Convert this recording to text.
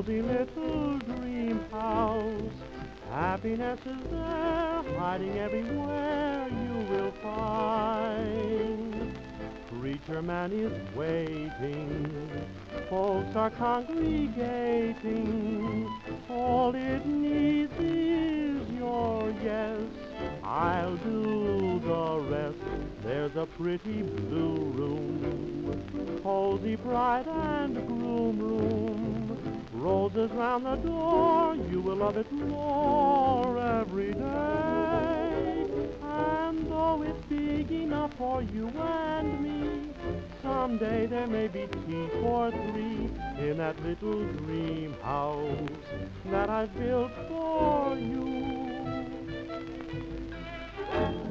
cozy little dream house. Happiness is there, hiding everywhere you will find. Preacher man is waiting, folks are congregating. All it needs is your yes. I'll do the rest. There's a pretty blue room, cozy, bright, and gloom room. Roses round the door, you will love it more every day. And though it's big enough for you and me, someday there may be tea for three in that little dream house that I've built for you.